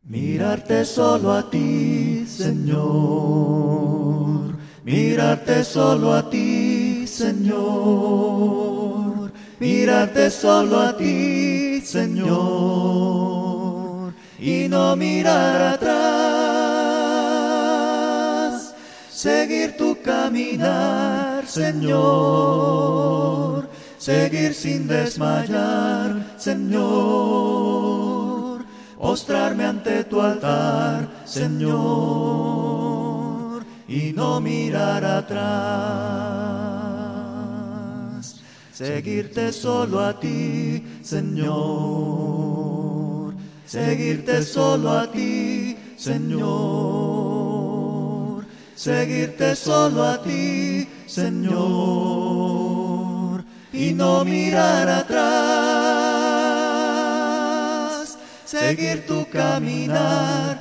Mirarte solo a ti, Señor. Mirarte solo a ti, Señor. Mirarte solo a ti, Señor. Y no mirar atrás. Seguir tu caminar, Señor. Seguir sin desmayar, Señor. Postrarme ante tu altar, Señor, y no mirar atrás. Seguirte solo a ti, Señor. Seguirte solo a ti, Señor. Seguirte solo a ti, Señor, y no mirar atrás. Seguir tu caminar,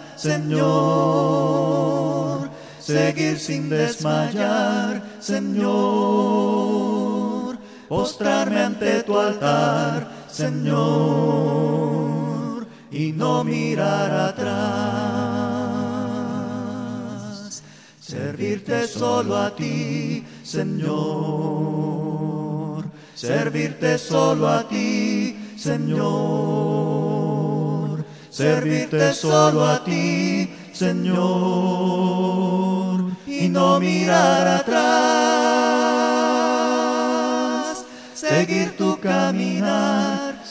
Señor. Seguir sin desmayar, Señor. Postrarme ante tu altar, Señor, y no mirar atrás. Servirte solo a ti, Señor. Servirte solo a ti, Señor. Servirte solo a ti, Señor, y no mirar atrás. Seguir tu caminar,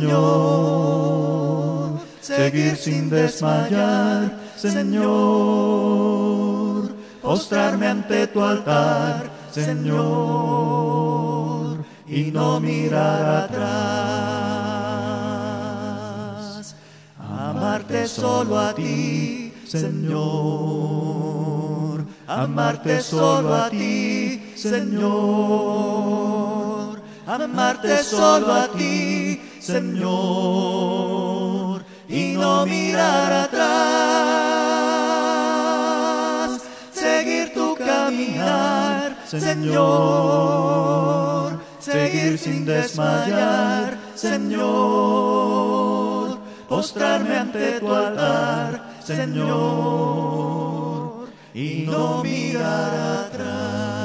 Señor. Seguir sin desmayar, Señor. Postrarme ante tu altar, Señor, y no mirar atrás. Amarte solo a ti, Señor. Amarte solo a ti, Señor. Amarte solo a ti, Señor, y no mirar atrás. Seguir tu caminar, Señor. Seguir sin desmayar, Señor. Postrarme ante tu altar, Señor, y no mirar atrás.